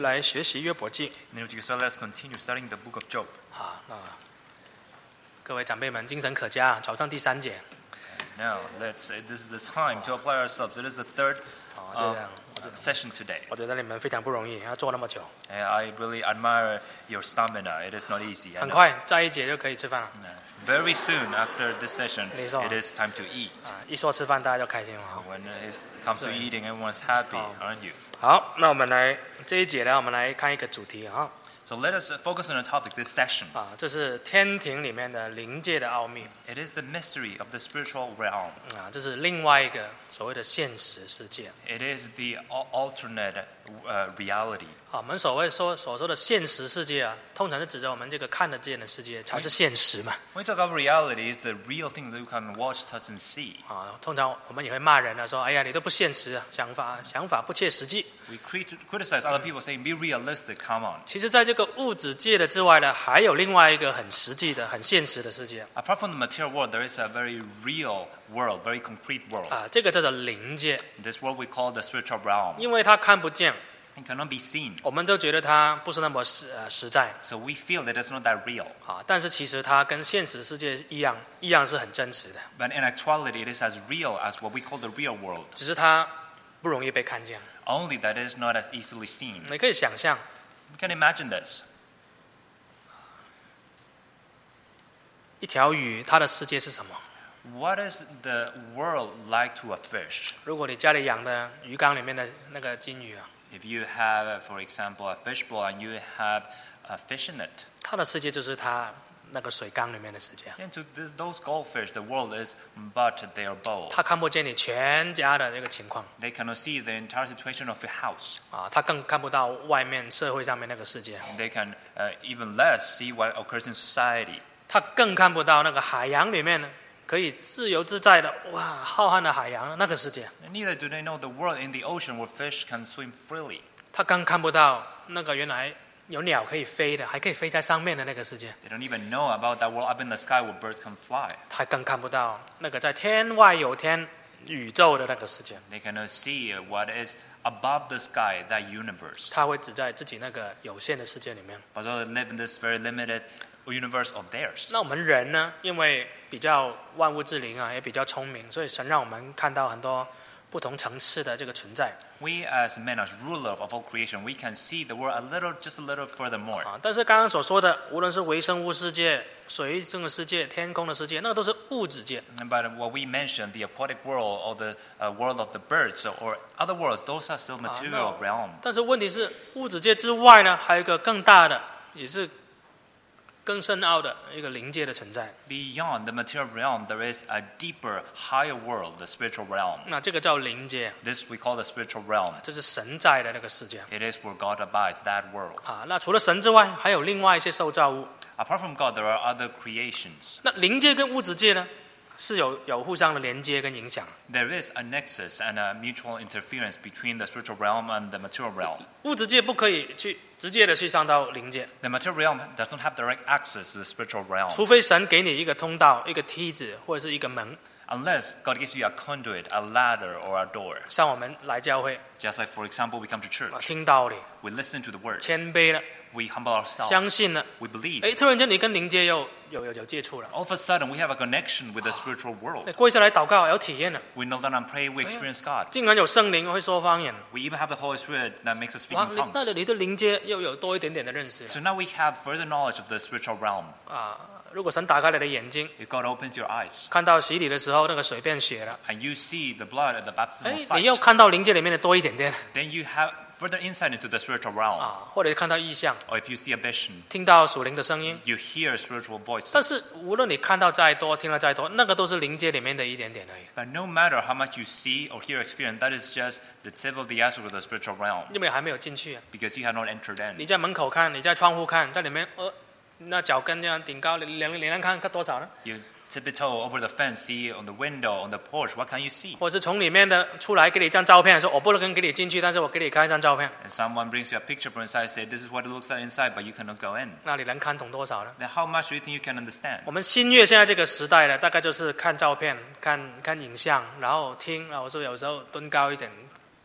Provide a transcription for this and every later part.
来学习约伯记。 In the let's continue studying the book of Job. 好，那各位长辈们精神可嘉，早上第3节。 Now, this is the time to apply ourselves. It is the third session today. 我觉得你们非常不容易，要做那么久。 I really admire your stamina. It is not easy. 很快，再1节就可以吃饭了。 Very soon after this session, 没错。 it is time to eat. 一说吃饭，大家就开心了。 When it comes to eating, everyone's happy, aren't you? 好，那我们来这一节呢，我们来看一个主题啊。 So let us focus on the topic this session. 这是天庭里面的灵界的奥秘。 It is the mystery of the spiritual realm. 这是另外一个所谓的现实世界。 It is the alternate reality. 我们所说的现实世界通常是指着我们这个看得见的世界才是现实嘛。 When we talk about reality, it's the real thing that you can watch, touch, and see. 通常我们也会骂人说：“哎呀，你都不现实啊，想法不切实际。” We criticize other people, saying, "Be realistic, come on." 其实，在这个物质界的之外呢，还有另外一个很实际的、很现实的世界。 Apart from the material world, there is a very real world, very concrete world. 这个叫做灵界。 This world we call the spiritual realm. 因为它看不见。 It cannot be seen. 我们都觉得它不是那么实在。 So we feel that it's not that real. 但是其实它跟现实世界一样是很真实的。 But in actuality, it is as real as what we call the real world. 只是它不容易被看见。 Only that it is not as easily seen. 你可以想象。 You can imagine this. 一条鱼，它的世界是什么？ What is the world like to a fish? 如果你家里养的鱼缸里面的那个金鱼 If you have, for example, a fish bowl and you have a fish in it, 它的世界就是它那个水缸里面的世界。 And to those goldfish, the world is but their bowl. 它看不见你全家的这个情况。 They cannot see the entire situation of your house. 它更看不到外面社会上面那个世界。 They can even less see what occurs in society. 它更看不到那个海洋里面可以自由自在的浩瀚的海洋那个世界。 Neither do they know the world in the ocean where fish can swim freely. 他更看不到那个原来有鸟可以飞的，还可以飞在上面的那个世界。 They don't even know about that world up in the sky where birds can fly. 他更看不到那个在天外有天宇宙的那个世界。 They cannot see what is above the sky, that universe. 他会只在自己那个有限的世界里面。 But they live in this very limited universe of theirs. 那我们人呢，因为比较万物之灵也比较聪明，所以神让我们看到很多不同层次的这个存在。 We as men, as ruler of all creation, we can see the world just a little furthermore. 但是刚刚所说的，无论是微生物世界、水中的世界、天空的世界，那个都是物质界。 But what we mentioned, the aquatic world or the world of the birds or other worlds, those are still material realm. 但是问题是，物质界之外呢，还有一个更大的，也是更深奥的一个灵界的存在。 Beyond the material realm, there is a deeper, higher world, the spiritual realm. 那这个叫灵界。 This we call the spiritual realm. 这是神在的那个世界。 It is where God abides, that world. 那除了神之外，还有另外一些受造物。 Apart from God, there are other creations. 那灵界跟物质界呢，是有互相的连接跟影响。 There is a nexus and a mutual interference between the spiritual realm and the material realm. 物质界不可以直接的去上到灵界。 The material realm does not have direct access to the spiritual realm. 除非神给你一个通道、一个梯子或者是一个门。 Unless God gives you a conduit, a ladder, or a door. 像我们来教会 Just like, for example, we come to church. 听道理， We listen to the word. 谦卑了， We humble ourselves. 相信了， We believe. 突然间你跟灵界有接触了。 All of a sudden, we have a connection with the spiritual world. 跪下来祷告有体验了， We kneel down and pray. We experience God. 竟然有圣灵会说方言。 We even have the Holy Spirit that makes us speak 哇， in 那 tongues. 你对灵界又有多一点点的认识了。 So now we have further knowledge of the spiritual realm. 如果神打开你的眼睛， If God opens your eyes 看到洗礼的时候那个水变血了， and you see the blood at the baptismal 你又 site, 看到灵界里面的多一点点 then you have further insight into the spiritual realm. 或者看到异象， Or if you see a vision, 听到属灵的声音。 you hear spiritual 但 voices. 是无论你看到再多，听到再多，那个都是灵界里面的一点点而已。 But no matter how much you see or hear experience, that is just the tip of the iceberg of the spiritual realm. 因为还没有进去。 Because you have not entered in. 你在门口看，你在窗户看，在里面那脚跟这样顶高，两看多少呢？ You tiptoe over the fence, see on the window, on the porch, what can you see? 或者是从里面的出来给你一张照片，说我不能给你进去，但是我给你看一张照片。 And someone brings you a picture from inside, say, this is what it looks like inside, but you cannot go in. 那你能看懂多少呢？ Then how much do you think you can understand? 我们新月现在这个时代呢，大概就是看照片、看影像，然后听，然后说有时候蹲高一点，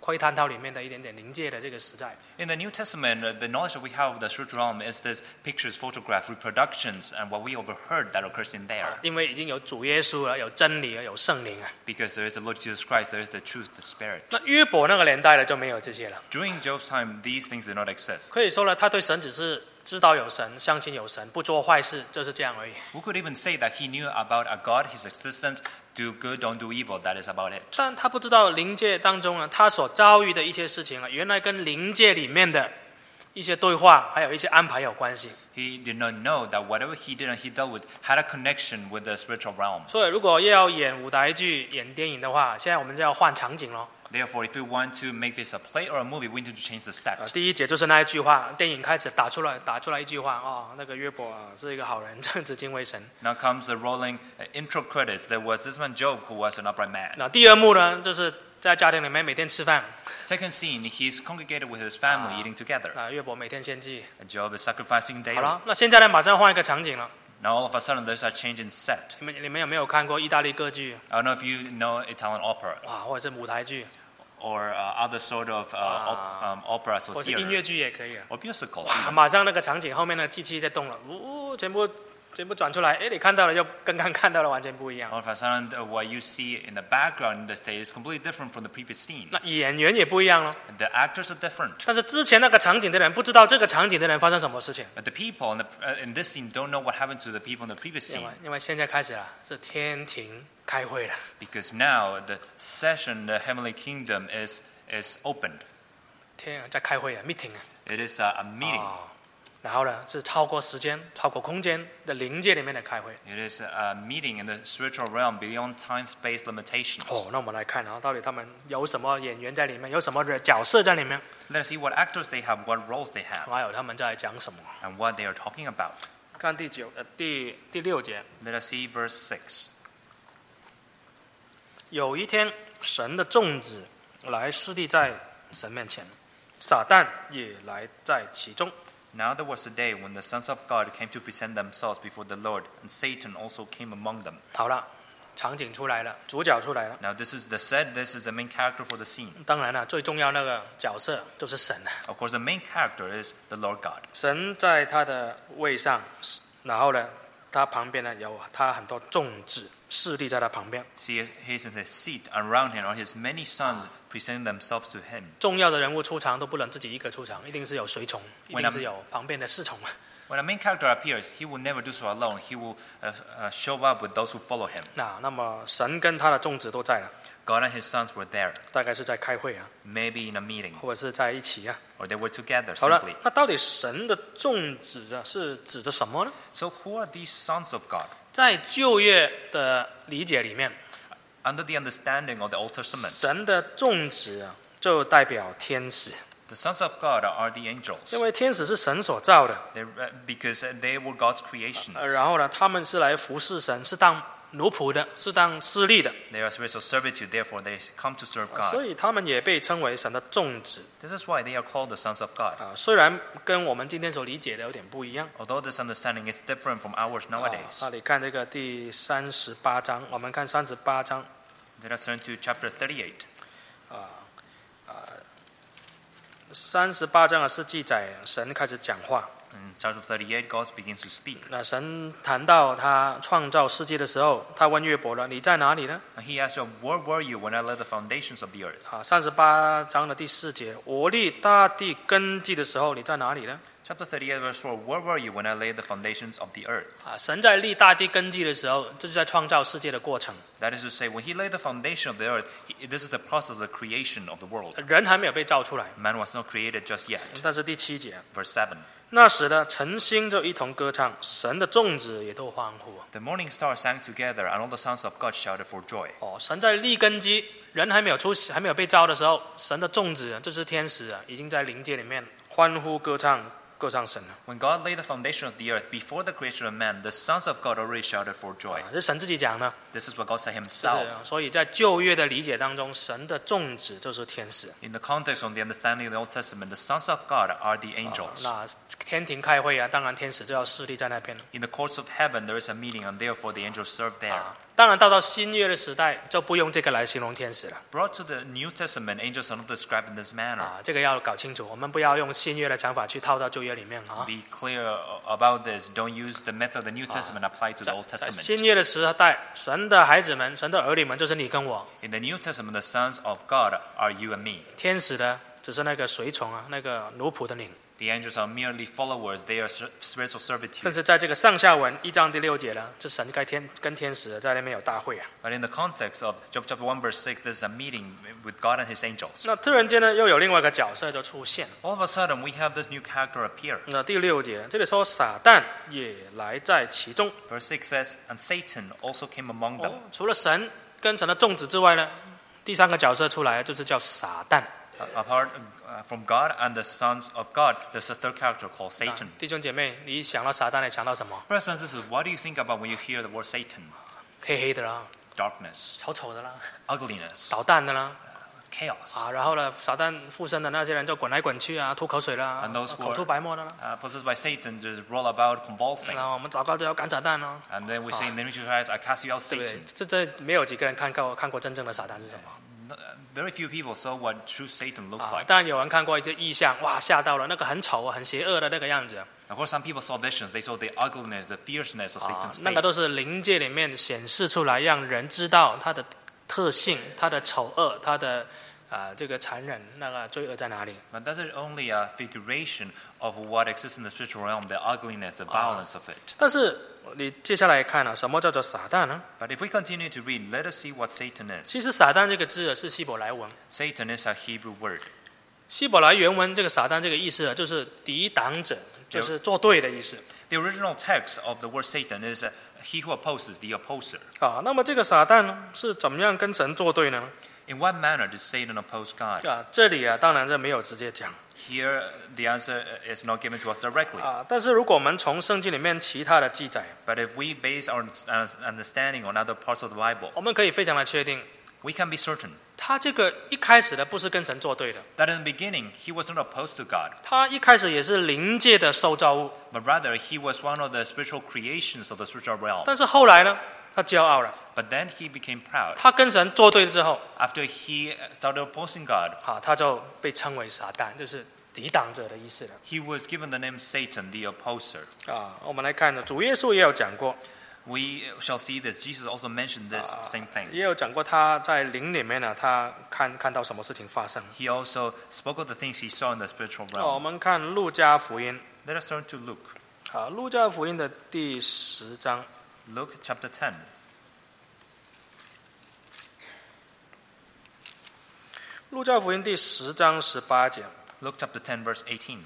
可以探讨里面的一点点灵界的这个实在。 In the New Testament, the knowledge that we have of the spiritual realm is this pictures, photographs, reproductions, and what we overheard that occurs in there. 因为已经有主耶稣了，有真理了，有圣灵啊。 Because there is the Lord Jesus Christ, there is the truth, the Spirit. 那约伯那个年代的就没有这些了。 During Job's time, these things did not exist. 可以说呢，他对神只是知道有神，相信有神，不做坏事，就是这样而已。 We could even say that he knew about a God, his existence, do good, don't do evil. That is about it. 但他不知道灵界当中啊，他所遭遇的一些事情啊，原来跟灵界里面的一些对话，还有一些安排有关系。 He did not know that whatever he did and he dealt with had a connection with the spiritual realm. 所以，如果要演舞台剧、演电影的话，现在我们就要换场景咯。 Therefore, if we want to make this a play or a movie, we need to change the set. 第一节就是那一句话，电影开始打出来一句话哦，那个约伯啊是一个好人，正直敬畏神。 Now comes the rolling intro credits. There was this man Job who was an upright man. 那第二幕呢，就是在家庭里面每天吃饭。 Second scene, he's congregated with his family eating together. 那约伯每天献祭。 And Job is sacrificing 好 daily. 了，那现在呢，马上换一个场景了。 Now all of a sudden there's a change in set. 你们有没有看过意大利歌剧 I don't know if you know Italian opera 啊，或者是舞台剧， or other sort of operas or 或是音乐 theater 剧也可以啊。 or musicals. 哇，马上那个场景后面那个机器在动了，全部转出来，哎，你看到的又跟刚看到的完全不一样。 All of a sudden, what you see in the background in the stage is completely different from the previous scene. 那演员也不一样了。 The actors are different. 但是之前那个场景的人不知道这个场景的人发生什么事情， But the people in this scene don't know what happened to the people in the previous 因 scene. 为因为现在开始了，是天庭开会了。 Because now the session, the heavenly kingdom is opened. 天在开会啊 ，meeting 啊。 It is a meeting. 然后呢，是超过时间、超过空间的灵界里面的开会。 It is a meeting in the spiritual realm beyond time-space limitations. 哦，那我们来看啊，到底他们有什么演员在里面，有什么角色在里面， Let us see what actors they have, what roles they have, 还有他们在讲什么。 and what they are talking about. 看第六节， Let us see verse 6. 有一天，神的众子来侍立在神面前，撒旦也来在其中。 Now there was a day when the sons of God came to present themselves before the Lord, and Satan also came among them. 好了，场景出来了，主角出来了。 Now this is the set, this is the main character for the scene. 当然了，最重要那个角色就是神了。 Of course, the main character is the Lord God. 神在他的位上，然后呢，他旁边呢有他很多众子侍立在他旁边。 See, he is in his seat, and around him are his many sons presenting themselves to him. 重要的人物出场都不能自己一个出场，一定是有随从，一定是有旁边的侍从。 When a main character appears, he will never do so alone. He will show up with those who follow him. 那么神跟他的众子都在了， God and his sons were there, 大概是在开会啊， maybe in a meeting, 或者是在一起啊。 or they were together 好了 simply.， 那到底神的众子呢是指的什么呢？ So who are these sons of God? 在旧约的理解里面， Under the understanding of the Old Testament, 神的众子啊就代表天使， the sons of God are the angels. 因为天使是神所造的， Because they were God's creation. 然后呢，他们是来服侍神，是当奴仆的，是当司隶的， They are spiritual servitude, therefore they come to serve 所 God. 以他们也被称为神的众子 This is why they are called the sons of God. 啊。虽然跟我们今天所理解的有点不一样。 Although this understanding is different from ours 那 nowadays. 你看这个第38章，我们看38章。 Let us turn to chapter 38. 38章是记载神开始讲话。 In chapter 38, God begins to speak. 那神谈到他创造世界的时候，他问约伯了：“你在哪里呢 And he asked, Where were you when I laid the foundations of the earth?？” 38章的第4节，我立大地根基的时候，你在哪里呢？ Chapter 38, verse 4, Where were you when I laid the foundations of the earth? 神在立大地根基的时候，这是在創造世界的過程。 That is to say, when he laid the foundation of the earth, this is the process of the creation of the world. 人還沒有被造出來。 Man was not created just yet. 但是第7節， Verse 7. 那時呢，晨星就一同歌唱，神的眾子也都歡呼。 The morning stars sang together, and all the sons of God shouted for joy. 神在立根基，人還沒有被造的時候，神的眾子，就是天使已經在靈界裡面歡呼歌唱， 歌唱神了。 When God laid the foundation of the earth, before the creation of man, the sons of God already shouted for joy. 这是神自己讲的。 This is what God said 就 himself. 是所以在旧约的理解当中，神的众子就是天使。 In the context of the understanding of the Old Testament, the sons of God are the angels. 那天庭开会啊，当然天使就要势力在那边了。 In the courts of heaven, there is a meeting, and therefore the angels serve there. 当然到新约的时代，就不用这个来形容天使了。 Brought to the New Testament, angels are not described in this manner. 这个要搞清楚，我们不要用新约的想法去套到旧约里面啊。 Be clear about this. Don't use the method of the New Testament applied to the Old 在 Testament. 新约的时代，神的孩子们、神的儿女们，就是你跟我。 In the New Testament, the sons of God are you and me. 天使的只是那个随从啊，那个奴仆的灵。 The angels are merely followers. They are spiritual 但 servitude. 是在这个上下文1章第6节呢，这神跟天使在那边有大会啊。 But in the context of Job chapter 1 verse 6, there's a meeting with God and his angels. 那突然间呢，又有另外一个角色就出现。 All of a sudden, we have this new character appear. 那第6节这里说撒旦也来在其中。 Verse 6 says, And Satan also came among them. 除了神跟神的众子之外呢，第3个角色出来就是叫撒旦。 Apart from God and the sons of God, there's a third character called Satan. 弟兄姐妹，你想到撒旦，你想到什么？ Brothers and sisters, what do you think about when you hear the word Satan? 黑黑的啦， Darkness, 丑丑的啦， ugliness, 捣蛋的啦。 chaos. 然后呢，撒旦附身的那些人就滚来滚去啊，吐口水啦 And those who 口吐白沫的啦。 Possessed by Satan, just roll about convulsing. 然后我们祷告就要赶撒旦哦， And then we say, in the name of Jesus Christ, I cast you out, 对不对 Satan.？ 这没有几个人看过真正的撒旦是什么 Very few people saw what true Satan looks like. 当然有人看过一些异象，哇，吓到了，那个很丑啊，很邪恶的那个样子。 Of course, some people saw visions. They saw the ugliness, the fierceness of Satan's 那个都 face. 是灵界里面显示出来，让人知道他的特性、他的丑恶、他的这个残忍，那个罪恶在哪里。 But that's only a figuration of what exists in the spiritual realm, the ugliness, the violence of it. 但是你接下来看什么叫做撒旦呢？ But if we continue to read, let us see what Satan 其 is. 实撒旦这个字是希伯来文， Satan is a Hebrew word. 希伯来原文这个撒旦这个意思就是抵挡者，就是作对的意思。 The original text of the word Satan is he who opposes, the opposer. 那么这个撒旦呢是怎么样跟神作对呢？ In what manner did Satan oppose God? 这里当然这没有直接讲。 Here, the answer is not given to us directly. 但是如果我们从圣经里面其他的记载， But if we base our understanding on other parts of the Bible, 我们可以非常的确定， we can be certain 他这个一开始的不是跟神作对的， that in the beginning, he was not opposed to God, 他一开始也是灵界的受造物， but rather he was one of the spiritual creations of the spiritual realm. 但是后来呢，他骄傲了， But then he became proud. 他跟神作对之后， After he started opposing God, 他就被称为撒旦，就是抵挡者的意思了。 he was given the name Satan, the opposer. 我们来看呢，主耶稣也有讲过， We shall see this. Jesus also mentioned this same thing. 也有讲过他在灵里面呢，他看到什么事情发生。 He also spoke of the things he saw in the spiritual 我 realm. 们看路加福音， Let us turn to Luke. 路加福音的第10章。 Luke chapter 10. 路加福音第10章18节。 Luke chapter 10, verse 18.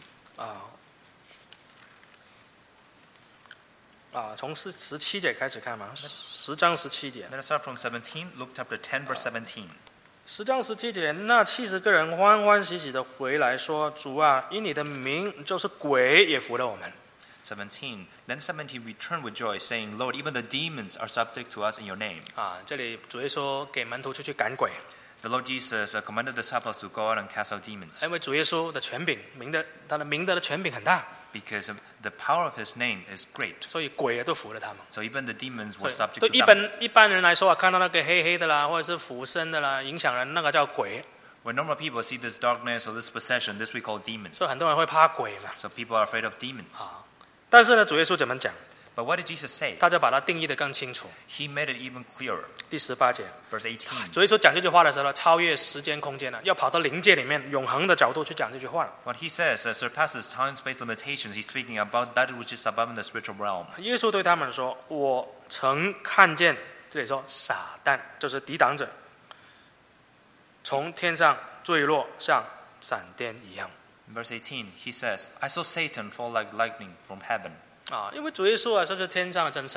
从17节开始看嘛，10章17节。 Let us start from 17. Luke chapter 10, verse 17. 10章17节，那70个人欢欢喜喜的回来说：“主啊，因你的名，就是鬼也服了我们。” 17. Then 17 returned with joy, saying, Lord, even the demons are subject to us in your name. 这里主耶稣给门徒出去赶鬼， The Lord Jesus commanded the disciples to go out and cast out demons 因为主耶稣的权柄，他的名德的权柄很大， because the power of his name is great. 所以鬼也都服了他们。 So even the demons 所 were 以 subject 对 to 一 them. 般人来说看到那个黑黑的啦，或者是附身的啦，影响人，那个叫鬼。 When normal people see this darkness or this possession, this we call demons. 所以很多人会怕鬼嘛。 So people are afraid of demons. 但是呢，主耶稣怎么讲？ But what did Jesus say? 他就把它定义得更清楚。 He made it even clearer. 第18节， Verse 18. 主耶稣讲这句话的时候，超越时间空间了，要跑到灵界里面永恒的角度去讲这句话了。 What he says surpasses time-space limitations. He's speaking about that which is above in the spiritual realm. 耶稣对他们说：“我曾看见，这里说撒旦就是抵挡者，从天上坠落，像闪电一样。” Verse 18, he says, I saw Satan fall like lightning from heaven. 因为主耶稣这是天上的真神，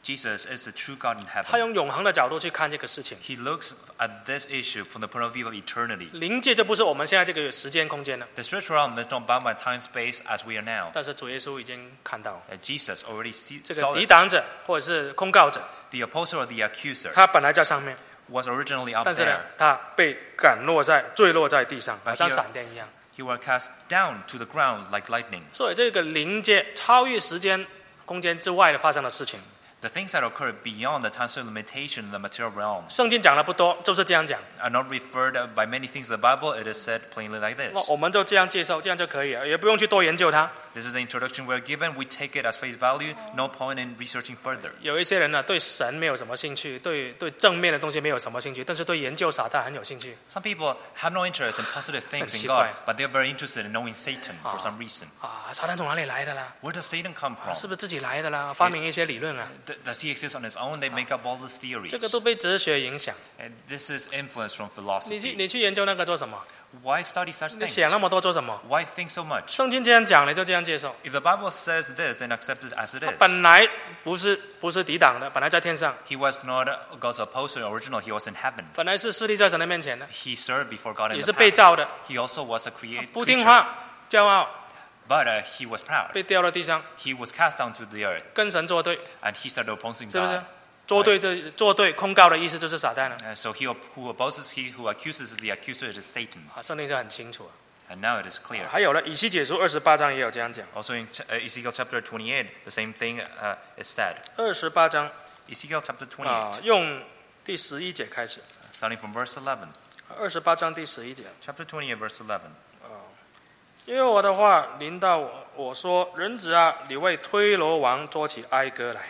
Jesus is the true God in 他 heaven. 用永恒的角度去看这个事情。 He looks at this issue from the point of view of eternity. 灵界就不是我们现在这个时间空间了， The spiritual realm is not bound by time space as we are now. 但是主耶稣已经看到 Jesus already 这个 saw 抵 this. 挡者或者是控告者， The opposer or the accuser 他本来在上面， was originally up 但是呢 there.， 他被坠落在地上， But 好像 here- 闪电一样。 He was cast down to the ground like lightning. 所以这个灵界超越时间空间之外的发生的事情， The things that occur beyond the time limitation in the material realm 圣经讲的不多，就是这样讲。 are not referred by many things in the Bible. It is said plainly like 那 this. 我们就这样接受，这样就可以了，也不用去多研究它。 This is the introduction we're given. We take it as face value. No point in researching further. 有一些人呢，对神没有什么兴趣，对正面的东西没有什么兴趣，但是对研究撒旦很有兴趣 Some people have no interest in positive things in 很奇怪。 God, but they're very interested in knowing Satan for some reason. 啊！撒旦从哪里来的啦？ Where does Satan come 是 from? 不是自己来的啦？发明一些理论啊， Does he exist on his own? They make up all these theories. 这个都被哲学影响。 And this is influence from 你去 philosophy. 你去研究那个做什么？ Why study such 你 things? 想那么多做什么？ Why think so much? 圣经这样讲，你就这样接受。 If the Bible says this, then accept it as it 他 is. 本来不是抵挡的，本来在天上， He was not God's opposer original. He was in heaven. 本来是势立在神的面前的， He served before God in 也 the 是被造 past. 的， He also was a created 不听 creature. 话，骄傲， But he was proud. 被掉到地上， He was cast down to the earth. 跟神作对， And he started opposing 是不是 God.？ 作对控告的意思就是撒旦了 So he who opposes, he who accuses the accuser, it is Satan. 啊！圣经是很清楚啊。 And now it is clear. 还有了，以西结书28章也有这样讲。 Also in Ezekiel chapter 28, the same thing is said. 28章 Ezekiel chapter 啊 28, 用第11节开始。 starting from verse 11. 28章第11节， Chapter 28, verse 11. 因为我的话临到我，我说人子啊，你为推罗王作起哀歌来。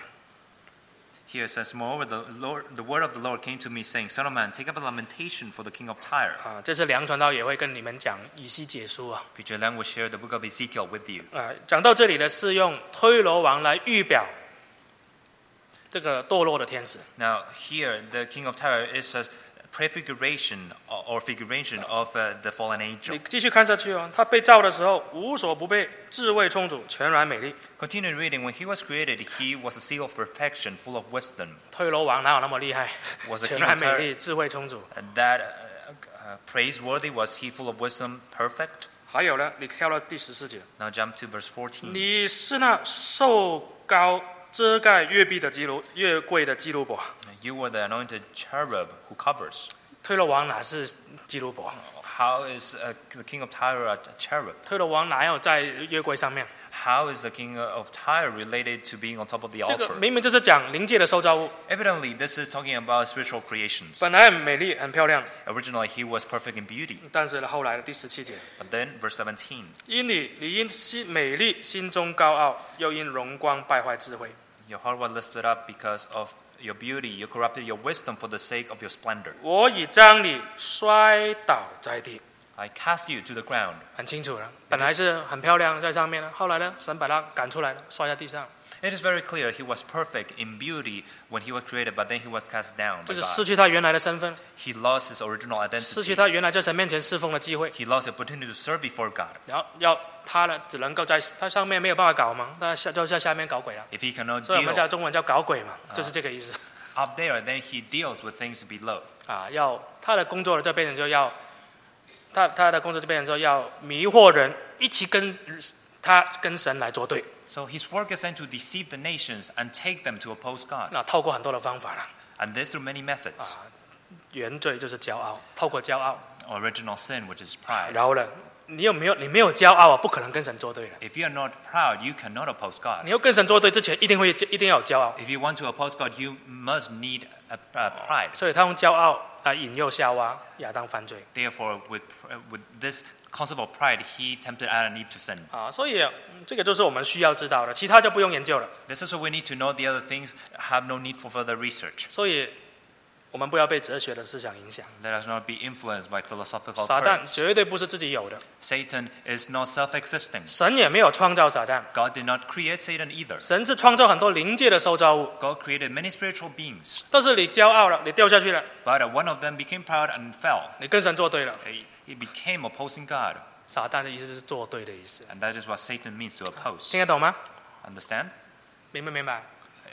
Here it says, Moreover, the word of the Lord came to me, saying, Son of man, take up a lamentation for the king of Tyre. 啊，这次梁传道也会跟你们讲以西结书啊。 Preacher Lang will share the book of Ezekiel with you. 讲到这里呢，是用推罗王来预表这个堕落的天使。 Now, here, the king of Tyre is a prefiguration or figuration of the fallen 你 angel. 继续看下去哦，他被造的时候无所不备，智慧充足，全然美丽。 Continue reading. When he was created, he was a seal of perfection, full of wisdom. 推罗王哪有那么厉害？ Was the 全 king 然 of 美 Tyre 丽，智慧充足。 that praiseworthy? Was he full of wisdom, perfect? 还有呢，你跳到第14节， Now jump to verse 14. 你是那受膏遮盖月币的月桂的基路伯。 You were the anointed cherub who covers. 推罗王哪是基路伯？ How is the king of Tyre a cherub? 推罗王哪有在月桂上面？ How is the king of Tyre related to being on top of the 这个 altar? 明明就是讲灵界的受造物， Evidently, this is talking about spiritual creations. 本来很美丽、很漂亮， Originally, he was perfect in beauty. 但是呢，后来的第17节， But then, verse 17, 因你因美丽心中高傲，又因荣光败坏智慧。 your heart was lifted up because of your beauty. You corrupted your wisdom for the sake of your splendor. 我已将你摔倒在地， I cast you to the ground. 很清楚了。本来是很漂亮在上面了，后来呢，神把他赶出来了，摔在地上， It is very clear he was perfect in beauty when he was created, but then he was cast down 就 by 是失 God. 去他原来的身份， He lost his original 失去 identity. 他原来在神面前侍奉的机会， He lost the opportunity to serve before God. 然后要他呢，只能够在他上面没有办法搞嘛，那就在下面搞鬼了。 If he cannot 所以我们 deal 叫中文叫搞鬼嘛，就是这个意思 up there, then he deals with things below. 啊。要他的工作就变成就要他的工作就变成说要迷惑人，一起跟神来作对。 So his work is then to deceive the nations and take them to oppose God. 那透过很多的方法啦， And this through many methods. 原罪就是骄傲，透过骄傲， Original sin, which is pride. 然后呢，你没有骄傲啊，不可能跟神作对的。 If you are not proud, you cannot oppose God. 你要跟神作对之前，一定要有骄傲， If you want to oppose God, you must need a pride. 所以他用骄傲来引诱夏娃、亚当犯罪 Therefore, with this concept of pride, he tempted Adam and Eve to sin. 啊。所以这个就是我们需要知道的，其他就不用研究了。 This is what we need to know. The other things have no need for further research. 所以我们不要被哲学的思想影响。 Let us not be influenced by philosophical 撒旦 currents. 绝对不是自己有的， Satan is not self-existing. 神也没有创造撒旦， God did not create Satan either. 神是创造很多灵界的受造物。 God created many spiritual beings, 但是你骄傲了，你掉下去了， but one of them became proud and fell. 你跟神作对了。 He became opposing God, 撒旦的意思是作对的意思， and that is what Satan means to oppose. 听得懂吗？ Understand? 明不明白？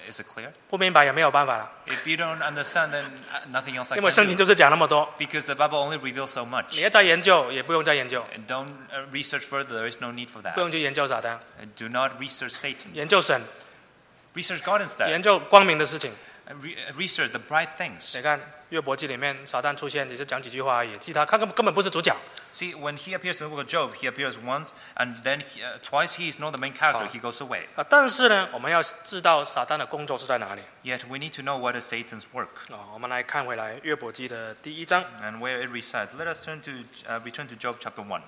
Is it clear? 不明白也没有办法了， If you don't understand, then nothing else I 因为 can 圣经 do. 就是讲那么多， Because the Bible only reveals so 你 much. 要再研究也不用再研究， And don't research further. There is no need for 不 that. 用去研究撒旦， And do not research Satan. 研究神， Research God instead. 研究光明的事情。 Research the bright things. 你看约伯记里面撒旦出现只是讲几句话而已，其他他根本不是主角。 See, when he appears in the book of Job, he appears once, and then twice he is not the main character. He goes away. 但是呢，我们要知道撒旦的工作是在哪里。 Yet we need to know what is Satan's work 我们来看回来约伯记的第1章， and where it resides. Let us return to Job chapter 1.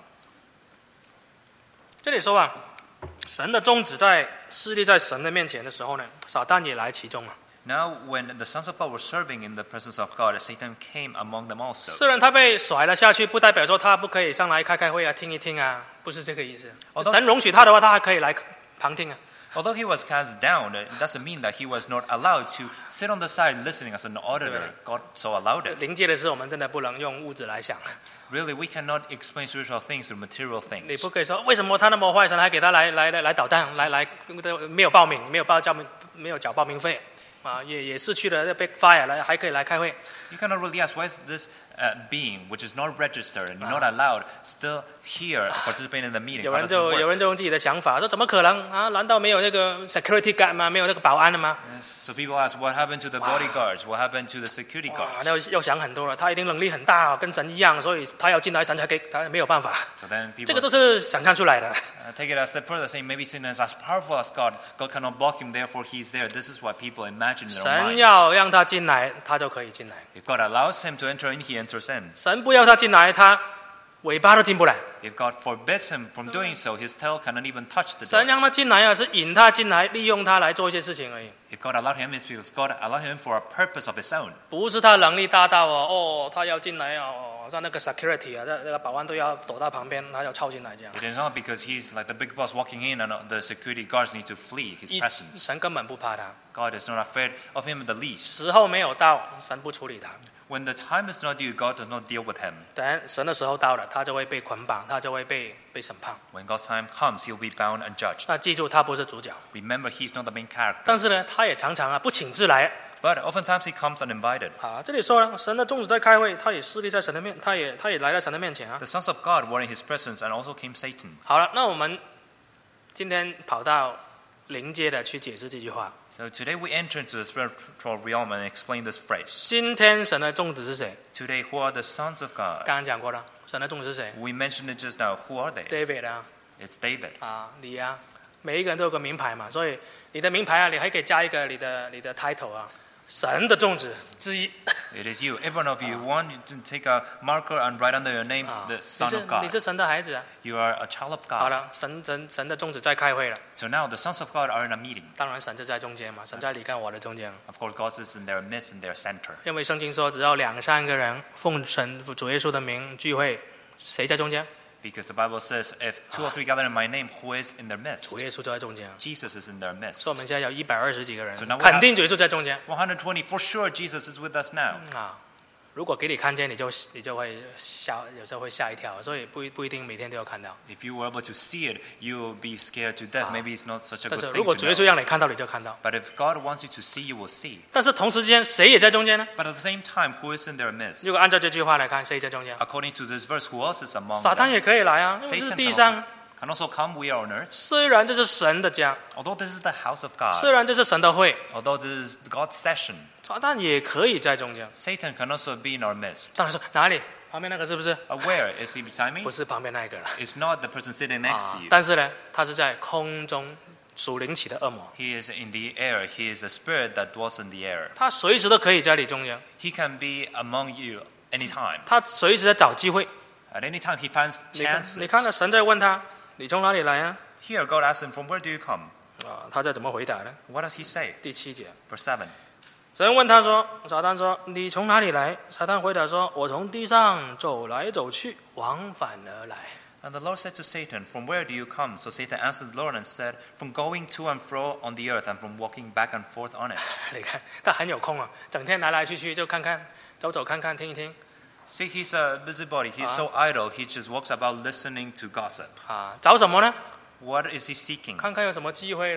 这里说啊，神的宗旨在势力在神的面前的时候呢，撒旦也来其中了。 Now, when the sons of God were serving in the presence of God, Satan came among them also. 虽然他被甩了下去，不代表说他不可以上来开会啊、听一听啊，不是这个意思。神容许他的话，他还可以来旁听啊。 Although he was cast down, it doesn't mean that he was not allowed to sit on the side listening as an auditor. God so allowed it. 灵界的事，我们真的不能用物质来想。 Really, we cannot explain spiritual things through material 你 things. 不可以说为什么他那么坏，神还给他来捣蛋，来没有报名，没有缴报名费啊，也失去了 big fire， 还可以来开会。 You cannot really ask, why is this being, which is not registered and not allowed, still here participating in the meeting? 有 How 人 does 就 it 有 work? 人就用自己的想法说，怎么可能啊？难道没有那个 security guard 吗？没有那个保安的吗？ So people ask, what happened to the bodyguards? What happened to the security 啊， guards? 又想很多了。他一定能力很大，跟神一样，所以他要进来，神才给他没有办法。 So then 这个 people 都是想象出来的。 take it a step further, saying maybe Satan is as powerful as God. God cannot block him, therefore he's there. This is what people imagine in their 神 minds. 要让他进来，他就可以进来； If God allows him to enter in, he enters in. 神不要他进来，他尾巴都进不来。 If God forbids him from doing so, his tail cannot even touch the 神 door. 让他进来啊，是引他进来，利用他来做一些事情而已， If God allowed him, it's because God allowed him for a purpose of his own. 不是他能力大到他要进来像那个 security 啊，那个保安都要躲到旁边，他要抄进来这样。 It is not because he's like the big boss walking in and the security guards need to flee his presence. 神根本不怕他， God is not afraid of him in the least. 时候没有到，神不处理他。 When the time is not due, God does not deal with him. 等神的时候到了，他就会被捆绑，他就会被审判。 When God's time comes, he'll be bound and judged. 那记住，他不是主角， Remember, he's not the main character. 但是呢，他也常常不请自来。 But oftentimes he comes uninvited. 这里说了，神的宗旨在开会，他也势力在神的面，他也来到神的面前啊。 The sons of God were in his presence, and also came Satan. 好了，那我们今天跑到灵界的去解释这句话。 So today we enter into the spiritual realm and explain this phrase. 今天神的宗旨是谁？ Today, who are the sons of God? 刚刚讲过了，神的宗旨是谁 We mentioned it just now. Who are they? ？David 啊， It's David. 你啊，每一个人都有个名牌嘛，所以你的名牌啊，你还可以加一个你的 title 啊，神的宗旨之一。 It is you. Every one of you want to take a marker and write under your name, the 你 Son 是 of God. 你是神的孩子啊。 You are a child of 好 God. 了，神的宗旨在开会了， So now the sons of God are in a meeting. 当然神就在中间嘛，神在你跟我的中间。 Of course, God is in their midst, in their center. 因为圣经说，只要2、3个人奉神主耶稣的名聚会，谁在中间？ Because the Bible says, if 2 or 3 gather in my name, who is in their midst? 主耶稣就在中间。 Jesus is in their midst. 所以我们现在有120几个人 So now，we 肯定主耶稣在中间。 120, for sure, Jesus is with us now. 如果给你看见，你就会有时候会吓一跳，所以不一定每天都有看到。 If you were able to see it, you will be scared to death. Maybe it's not such a 但 good 是 thing 如果 to 主耶稣 know. 让你看到，你就看到。 But if God wants you to see, you will see. 但是同时间，谁也在中间呢？ But at the same time, who is in their midst? 如果按照这句话来看，谁在中间？ According to this verse, who else is among 撒旦 them? 也可以来啊，因为这是 Satan 地 can 上 also,，can also come. We are on earth. 虽然这是神的家， Although this is the house of God, 虽然这是神的会， although this is God's session, 撒旦也可以在中间。 Satan can also be in our midst. 当然说哪里？旁边那个是不是？ Where is he beside me? 不是旁边那一个了。 It's not the person sitting next to you. 但是呢，他是在空中属灵起的恶魔， He is in the air. He is a spirit that dwells in the air. 他随时都可以在你中间， He can be among you anytime. 他随时在找机会。 At any time, he finds 你看 chances. 到神在问他，你从哪里来啊？ Here, God asks him, "From where do you come?" 他在怎么回答呢？ What does he say? 第7节， Verse 7. 神问他说：“撒旦说，你从哪里来？”撒旦回答说：“我从地上走来走去，往返而来。” And the Lord said to Satan, "From where do you come?" So Satan answered the Lord and said, "From going to and fro on the earth and from walking back and forth on it." 你看他很有空啊，整天来去就看看，走看看，听一听 See, he's a busybody. He's so idle. He just walks about listening to gossip. 找什么呢？ What is he seeking? 看看有什么机会啦。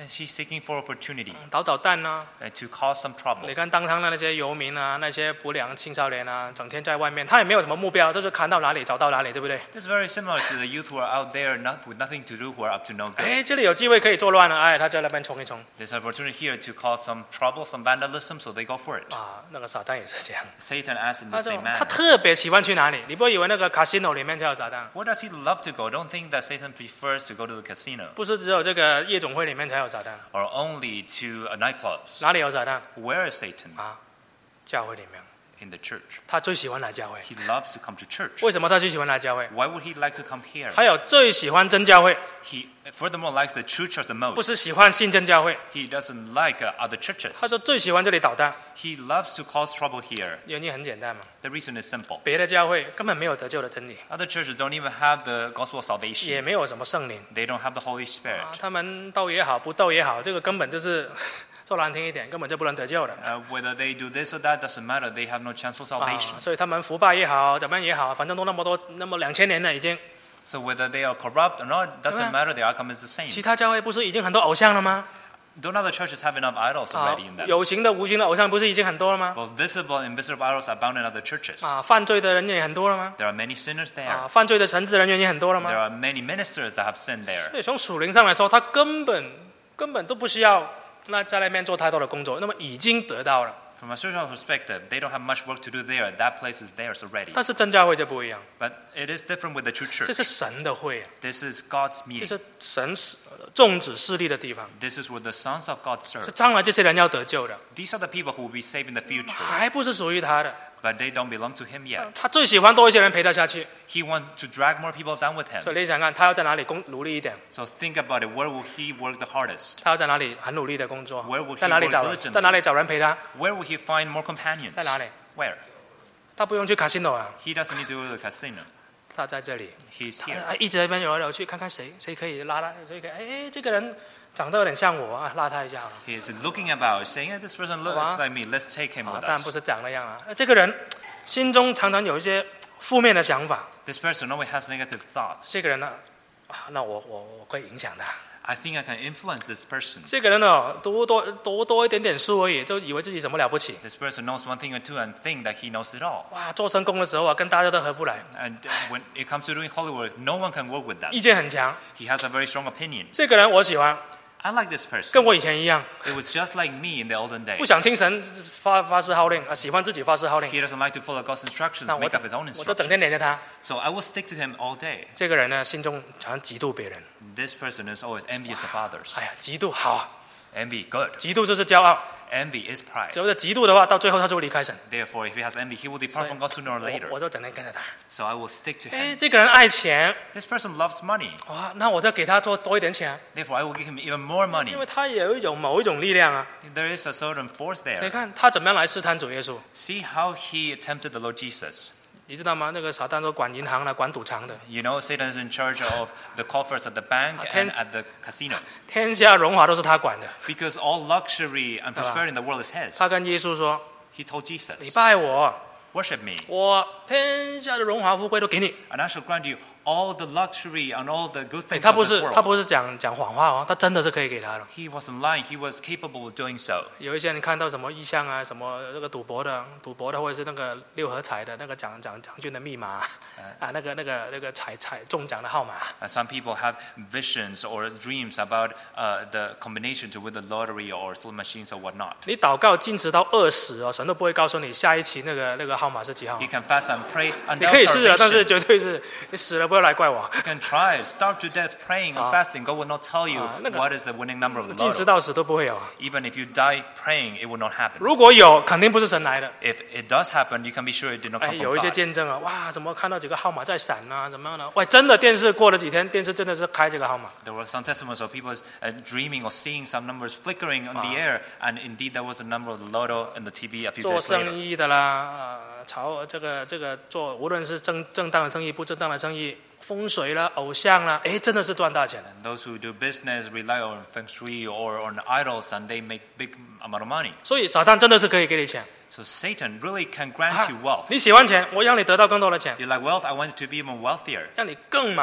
And she's seeking for opportunity 捣蛋啊。 to cause some trouble. 你看当趟的那些游民啊，那些不良青少年啊，整天在外面，他也没有什么目标，都是看到哪里找到哪里，对不对？ It's very similar to the youth who are out there with nothing to do, who are up to no good. 哎，这里有机会可以作乱了，哎，他在那边冲一冲 There's an opportunity here to cause some trouble, some vandalism, so they go for it. 啊。那个撒旦也是这样， Satan acts in the 他 same 他 manner. 特别喜欢去哪里？你不会以为那个 casino 里面才有撒旦， Where does he love to go? Don't think that Satan prefers to go to the casino 不是只有这个夜总会里面才有撒旦， or only to nightclubs. 哪里有撒旦？ Where is Satan? 啊，教会里面， In the church. 他最喜欢来教会。 He loves to come to church. 为什么他最喜欢来教会？ Why would he like to come here? 还有最喜欢真教会， He furthermore likes the true church the 不 most. 是喜欢信真教会， He doesn't like other 他 churches. 就最喜欢这里捣蛋。 He loves to cause trouble here. 原因很简单嘛， The reason is simple. 别的教会根本没有得救的真理， Other churches don't even have the gospel of salvation. 也没有什么圣灵 They don't have the Holy 啊 Spirit.， 他们斗也好，不斗也好，这个根本就是说难听一点，根本就不能得救的。 Whether they do this or that doesn't matter. They have no chance for 啊 salvation.， 所以他们腐败也好，怎么样也好，反正都那么多，那么2000年了已经。 So whether they are corrupt or not, doesn't matter. The outcome is the 其 same. 他教会不是已经很多偶像了吗？ Don't other churches have enough idols 啊 already in，them? 有形的、无形的偶像不是已经很多了吗？ Both visible and invisible idols are bound in other churches. 啊，犯罪的人也很多了吗？ There are many sinners there. 啊，犯罪的神职人员也很多了 There 吗？ are many ministers that have sinned there. 所以从属灵上来说，他根本都不需要在那边做太多的工作，那么已经得到了。 From a spiritual perspective, they don't have much work to do there. That place is theirs already. 但是真教会就不一样， But it is different with the true 这 church. 是神的会啊， This is God's 这 meeting. 是神众子势力的地方， This is where the sons of God 是 serve. 将来这些人要得救的， These are the people who will be saved in the future. 还不是属于他的。 But they don't belong to him yet. 他最喜欢多一些人陪他下去， He wants to drag more people down with 所 him. 以你想看他要在哪里努力一点， So think about it. Where will he work the hardest? 他要在哪里很努力的工作 Where would，he 在哪里 work diligently？ 在哪里找人陪他， Where will he find more companions? 在哪里？ Where? 他不用去 casino 啊， He doesn't need to go to the casino. 他在这里， He's here. 一直在那边游来游去，看看谁可以拉他，谁可以，哎，这个人长得有点像我啊，拉他一下啊。 He is looking about, saying, hey, this person looks Wow. like me. Let's take him 啊 with 当然不 us. 是长那样啊，这个人心中常常有一些负面的想法， This person always has negative thoughts. 这个人呢，啊，那我可以影响他。 I think I can influence this person. 这个人呢，读多一点点书而已，就以为自己什么了不起。 This person knows one thing or two and think that he knows it all. 哇，做神工的时候啊，跟大家都合不来， And when it comes to doing holy work, no one can work with that. 意见很强。 He has a very strong opinion. 这个人我喜欢， I like this person. 跟我以前一样， It was just like me in the olden days. 不想听神发誓号令啊，喜欢自己发誓号令。 He doesn't like to follow God's instructions, 那我 make up his own 就整天 instructions. 黏着他。 So I will stick to him all day. 这个人呢，心中常常嫉妒别人。 This person is always envious of others. 哎呀，嫉妒好啊， Envy, good. 嫉妒就是骄傲。 Envy is pride. 只要是嫉妒的话，到最后他就会离开神。 Therefore, if he has envy, he will depart from God sooner or later. 我就整天跟着他。 So I will stick to 哎， him. 这个人爱钱， This person loves money. 哇，那我再给他多一点钱， Therefore, I will give him even more 因 money. 为他也有某一种力量啊。 There is a certain force 你 there. 看他怎么样来试探主耶稣， See how he tempted the Lord Jesus. 你知道吗？那个撒旦都管银行的，管赌场的， You know, Satan is in charge of the coffers at the bank and at the casino. 天下荣华都是他管的。 Because all luxury and prosperity in the world is his. 他跟耶稣说 He told：“ 你 Jesus, 拜我， worship me, 我天下的荣华富贵都给你。 and I shall grant you all the luxury and all the good ” 哎， things 他 of 不 this 是 world. 他不是讲谎话哦，他真的是可以给他的。 He wasn't lying. He was capable of doing so. 有一些人看到什么异象啊，什么那个赌博的，或者是那个6合彩的那个奖券的密码啊，那个彩中奖的号码。 And some people have visions or dreams about the combination to win the lottery or slot machines or whatnot. 你祷告禁食到饿死哦，神都不会告诉你下一期那个号码是几号 You。can fast and pray 你 until 可以试了，但是 starvation. 绝对是你死了不要来怪我。 You can try it. Starve to death praying and fasting. God will not tell you 那个 what is the winning number of the 禁食 lotto. 到死都不会有。 Even if you die praying, it will not happen. 如果有，肯定不是神来的。 If it does happen, you can be sure it did not 哎， come 有 from 一些 God. 见证啊，哇，怎么看到几个号码在闪啊，怎么样的？喂，真的电视过了几天，电视真的是开这个号码。 There were some testimonies of people dreaming or seeing some numbers flickering on the air, and indeed there was a number of the lotto in the TV a few 做 days 生 later. 意的啦，这个做，无论是正当的生意、不正当的生意，风水啦、偶像啦，哎，真的是赚大钱。 And those who do business rely on feng shui or on idols, and they make big amount of money. 所以撒旦真的是可以给你钱。 So Satan really can grant you wealth. 你喜欢钱，我让你得到更多的钱， You like wealth? I want you to be even wealthier. 让你更忙。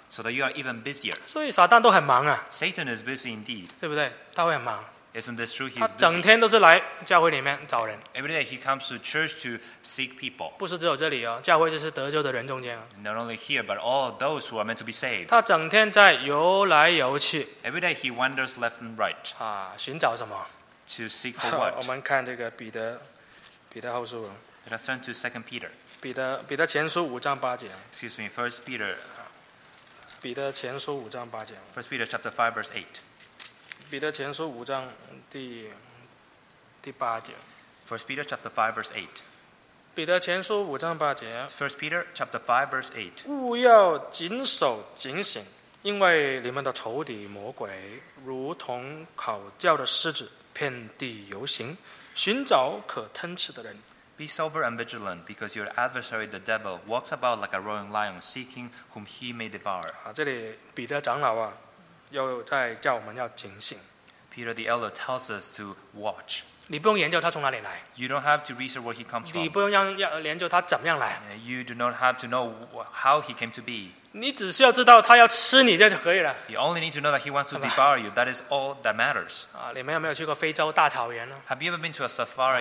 so that you are even busier. 所以撒旦都很忙啊， Satan is busy indeed. 对不对？他会很忙， Isn't this true? 他 He's 整 busy. 天都是来教会里面找人， Every day he comes to church to seek people. 不是只有这里哦，教会就是得救的人中间啊， Not only here, but all those who are meant to be saved. 他整天在游来游去 Every day he wanders left and right 啊，寻找什么？ to seek for 我 what? 们看这个彼得后书， Let us turn to 2 Peter. 彼得前书5章8节， Excuse me, 1 Peter. 彼得前书5章8节， 1 Peter chapter 5 verse 8. 彼得前书5章第8节， 1 Peter chapter 5 verse 8. 彼得前书5章8节， 1 Peter chapter 5 verse 8. 勿要谨守警醒，因为你们的仇敌魔鬼如同烤叫的狮子，遍地游行，寻找可吞吃的人。 Be sober and vigilant, because your adversary the devil walks about like a roaring lion, seeking whom he may devour. 啊，这里彼得长老啊，又在叫我们要警醒。 Peter the elder tells us to watch. 你不用研究他从哪里来， You don't have to research where he comes 你 from. 不用要研究他怎么样来， You do not have to know how he came to be. 你只需要知道他要吃你这就可以了。 You only need to know that he wants to devour you. That is all that matters. 啊，你们有没有去过非洲大草原呢？ Have you ever been to a safari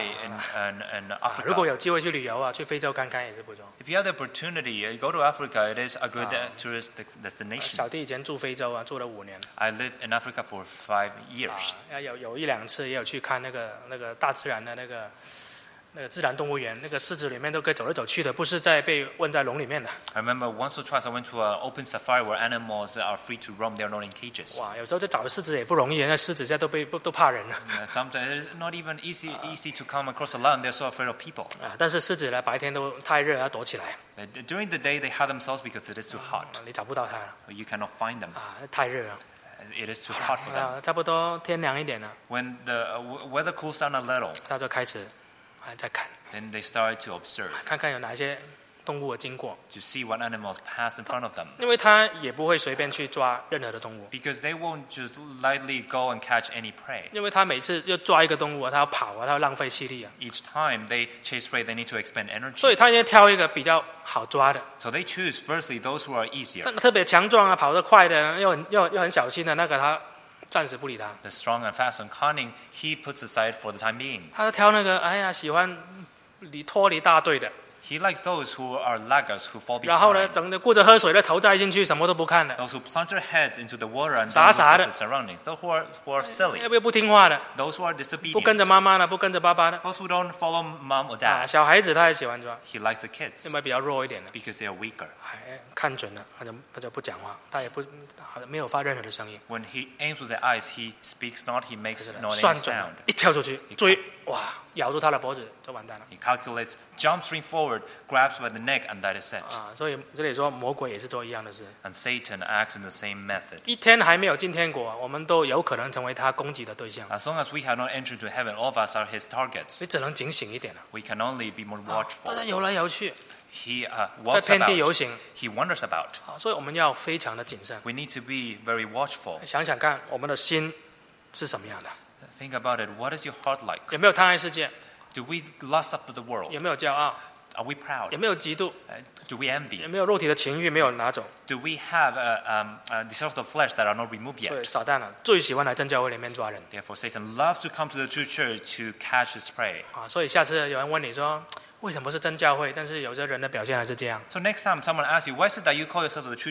in 如果 Africa? 有机会去旅游啊，去非洲看看也是不错。 If you have the opportunity, go to Africa. It is a good tourist destination. 小弟以前住非洲啊，住了5年。 I lived in Africa for 5 years. 啊，有1、2次也有去看那个大自然的那个自然动物园，那个狮子里面都可以走来走去的，不是被困在笼里面的。 I remember once or twice I went to an open safari where animals are free to roam. They are not in cages. 哇，有时候就找狮子也不容易，那狮子现在都怕人了。 Sometimes it's not even easy to come across a lion. They're so afraid of people. 啊，但是狮子呢，白天都太热，要躲起来， During the day, they hide themselves because it is too hot. 你找不到它了。 You cannot find them. 啊，太热了。 It is too hot for them. 啊，差不多天凉一点了， When the weather cools down a little, 他就开始还在看， then they start to observe 看看有哪些动物经过， to see what animals pass in front of them. 因为他也不会随便去抓任何的动物， Because they won't just lightly go and catch any prey. 因为他每次就抓一个动物啊，他要跑啊，他要浪费气力啊， Each time they chase prey, they need to expend 所以 energy. 他应该挑一个比较好抓的。 So they choose firstly those who are easier. 特别强壮啊，跑得快的，又很小心的那个，他暂时不理他。 The strong and fast and cunning, he puts aside for the time being. 他挑那个，哎呀，喜欢脱离大队的， He likes those who are laggards, who fall 然后呢， behind. 整的顾着喝水的头栽进去，什么都不看的， Those who plunge their heads into the water and 傻 don't 傻 look 的。 at the surroundings. Those who are silly. 又不听话的， Those who are 不跟着 disobedient. 妈妈的，不跟着爸爸的。 Those who don't follow mom or 啊， dad. 小孩子他也喜欢抓， He likes the kids 因为比较弱一点的， because they are weaker. 哎，看准了，他就不讲话，他也不好像没有发任何的声音， When he aims with the eyes, he speaks not, he makes not 算 any 准了 sound.， 一跳出去追，哇，咬住他的脖子就完蛋了。 He calculates, jumps straight forward, grabs by the neck, and that is it. 啊，所以这里说魔鬼也是做一样的事。 And Satan acts in the same method. 一天还没有进天国，我们都有可能成为他攻击的对象。 As long as we have not entered into heaven, all of us are his targets. 你只能警醒一点了。 We can only be more 大 watchful. 家游来游去， He 在 walks 遍地游 about. 行， He wanders about. 啊，所以我们要非常的谨慎。 We need to be very watchful. 想想看，我们的心是什么样的？ Think about it. What is your heart like? 有没有贪爱世界？ Do we lust up to the world? 有没有骄傲？ Are we proud? 有没有嫉妒？ Do we envy? 有没有肉体的情欲没有拿走？ Do we have desires of flesh that are not removed 所以 yet? 撒旦最喜欢来真教会里面抓人 Therefore, Satan loves to come to the true church to catch his prey. 啊！所以下次有人问你说，为什么是真教会？但是有些人的表现还是这样。 So next time someone asks you, why is it that you call yourself the true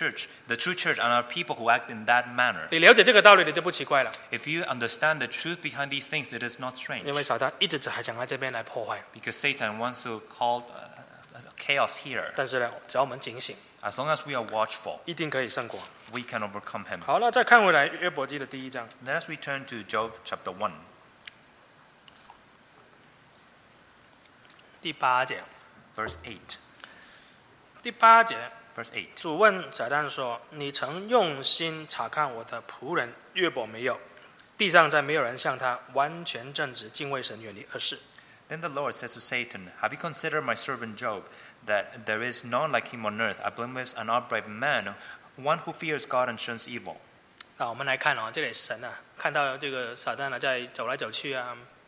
church, and are people who act in that manner? 你了解这个道理，你就不奇怪了， If you understand the truth behind these things, it is not strange. 因为撒旦一直还想在这边来破坏。 Because Satan wants to cause chaos here. 但是呢，只要我们警醒， As long as we are watchful, 一定可以胜过。 we can overcome him. 好了，再看回来约伯记的第1章 Let us return to Job chapter 1, 第8节。 verse 8. 第8节， Verse 8. 主问撒旦说：“你曾用心查看我的仆人约伯没有？地上再没有人像他完全正直，敬畏神，远离恶事。” Then the Lord says to Satan, Have you considered my servant Job, that there is none like him on earth, a blameless and upright man, one who fears God and shuns evil? 那我们来看哦，这里神啊，看到这个撒旦啊，在走来走去啊，